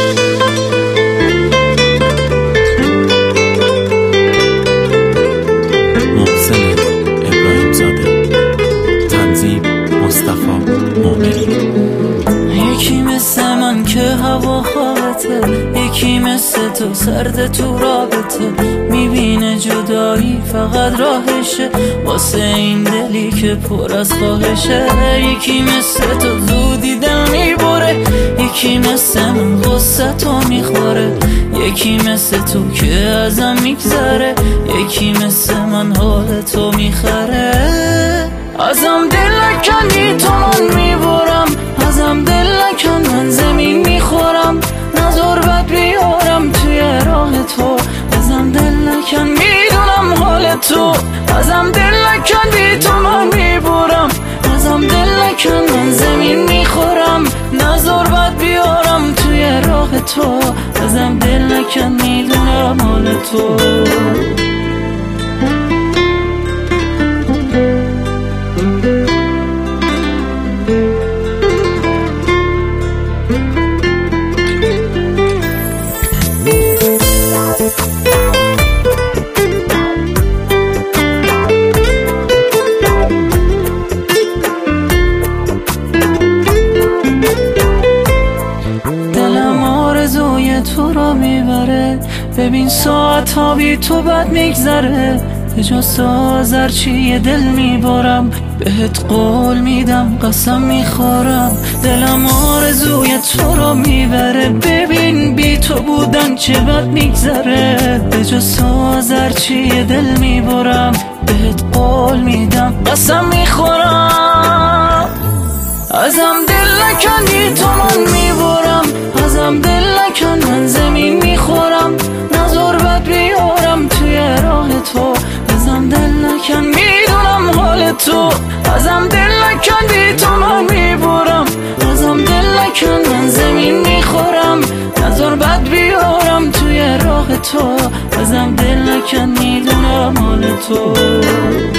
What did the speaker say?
یکی مثل من که هوا خوابته، یکی مثل تو سرد تو رابطه، میبینه جدایی فقط راهشه واسه این دلی که پر از خواهشه. یکی مثل تو زودی دل میبره، یکی مثل من غصه تو میخوره، یکی مثل تو که ازم میگذره، یکی مثل من حال تو میخره. ازم دل نکنی تو من میبرم، ازم دل نکن من زمین میخورم، نظر بد بیارم توی راه تو. ازم دل نکن میدونم حال تو، ازم دل نکن بی تو من میبرم، ازم دل نکن من زمین میخورم، نظر بد بیارم توی راه تو. ازم دل نکن میدونم حال تو. تو رو میبره، ببین ساعت ها بی تو بد میگذره، به جز تو چیه دل میبارم، بهت قول میدم قسم میخورم. دلم آرزوی تو رو میبره، ببین بی تو بودن چه بد میگذره، به جز تو چیه دل میبارم، بهت قول میدم قسم میخورم. ازم دل نکنی تو من میبرم، ازم دل نکن من زمین میخورم، نظر بد بیارم توی راه تو. ازم دل نکن میدونم حال تو، ازم دل نکن بی تو من میبرم، ازم دل نکن من زمین میخورم، نظر بد بیارم توی راه تو. ازم دل نکن میدونم حال تو.